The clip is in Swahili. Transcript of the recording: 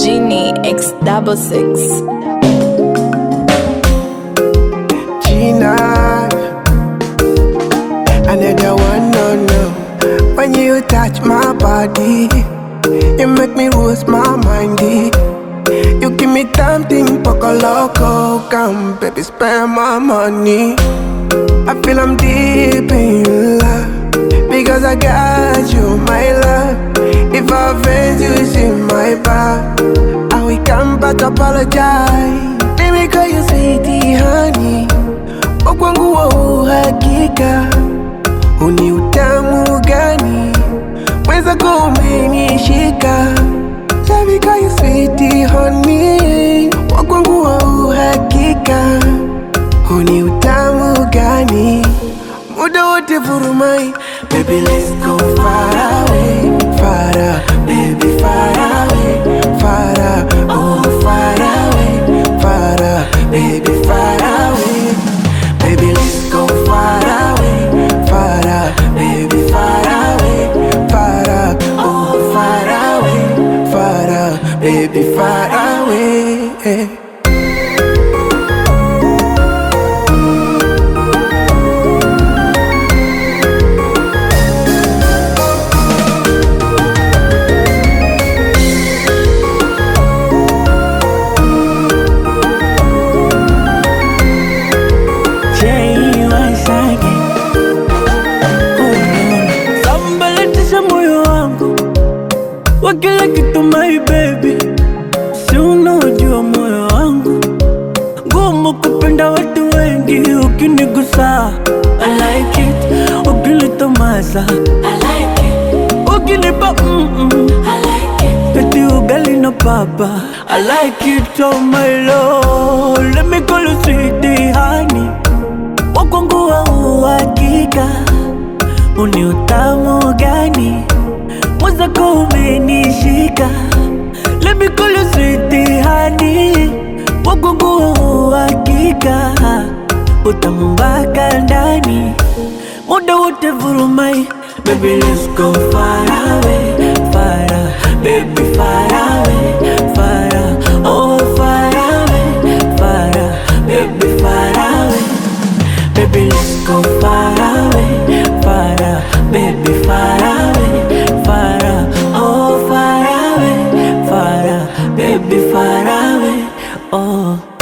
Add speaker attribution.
Speaker 1: Genie X66.
Speaker 2: Gina, another one, no. When you touch my body, you make me lose my mind. You give me something poco loco, come baby spend my money. I feel I'm deep in love because I got you, my love. If I offend you, see my back, I will come back apologize. Let me call you sweetie honey, wakwangu wa uhakika. Uni utamu gani, mwenzako umenishika. Let me call you sweetie honey, wakwangu wa uhakika. Uni utamu gani, muda wote vurumai. Baby let's go far away, far, baby far away, far, oh far away, far, baby far away. Baby let's go far away, far, baby far away, far, oh far away, far, baby far away.
Speaker 3: Wakila kitu my baby, si unajua moyo wangu ngumu kupenda watu wengi. Ukinigusa I like it, ukinitomasa I like it, ukinipa I like it, eti ugali na papa I like it, oh my lord. Let me call you sweetie honey, wakwangu wa uhakika. Uni utamu gani, mwenzako umenishika. Let me call you sweetie honey, wakwangu wa uhakika. Utamu mpaka ndani, muda wote vurumai. Baby let's go far away, far, baby far away, far, oh far away, far, baby far away. Baby let's go far away, far, baby far away, far, oh far away, far, baby far away, oh.